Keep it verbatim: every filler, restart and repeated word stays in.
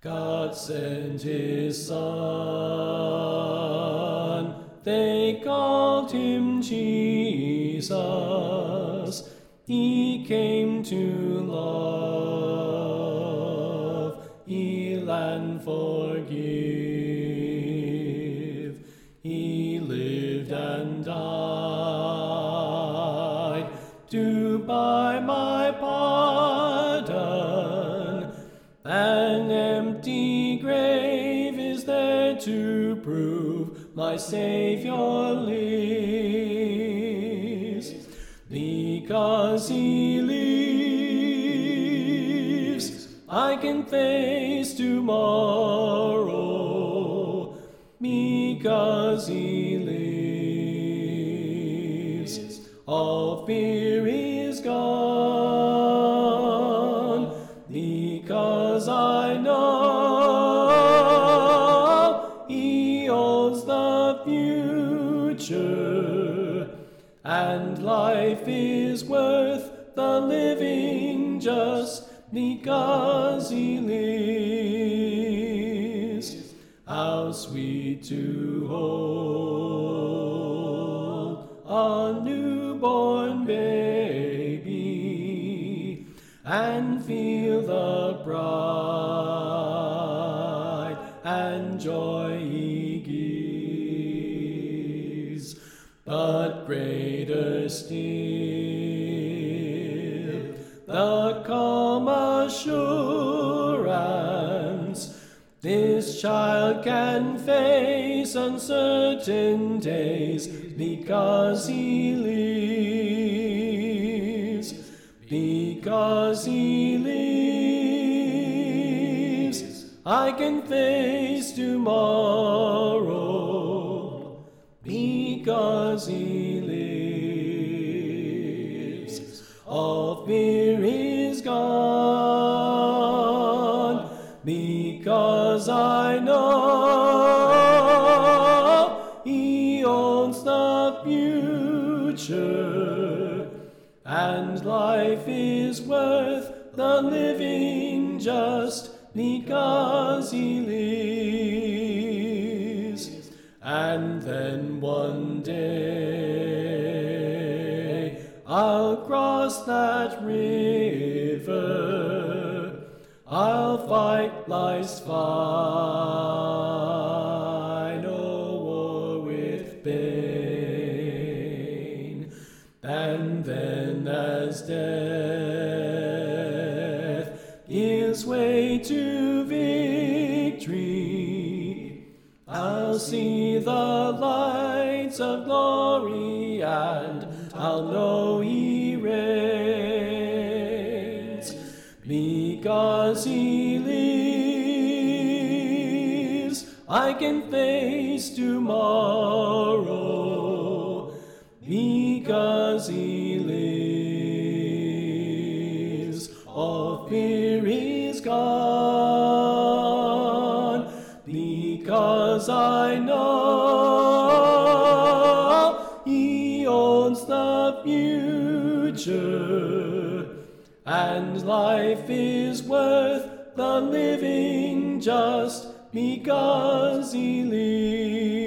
God sent his Son, they called him Jesus. He came to love, heal and forgive. He lived and died to buy my pardon. An empty grave is there to prove my Savior lives. Because he lives, I can face tomorrow. Because he lives, all fear is gone. Because I know he owns the future, and life is worth the living just because he lives. How sweet to hold a newborn baby and feel the pride and joy he gives. But greater still, the calm assurance this child can face uncertain days because he lives. Because he lives, I can face tomorrow. Because he lives, all fear is gone. Because I know he owns the future, and life is worth the living just because he lives. And then one day I'll cross that river, I'll fight life's final war with pain. And then as death gives way to victory, I'll see the lights of glory, and I'll know he reigns. Because he lives, I can face tomorrow. Because he lives, all fear is gone. Because I know he owns the future, and life is worth the living just because he lives.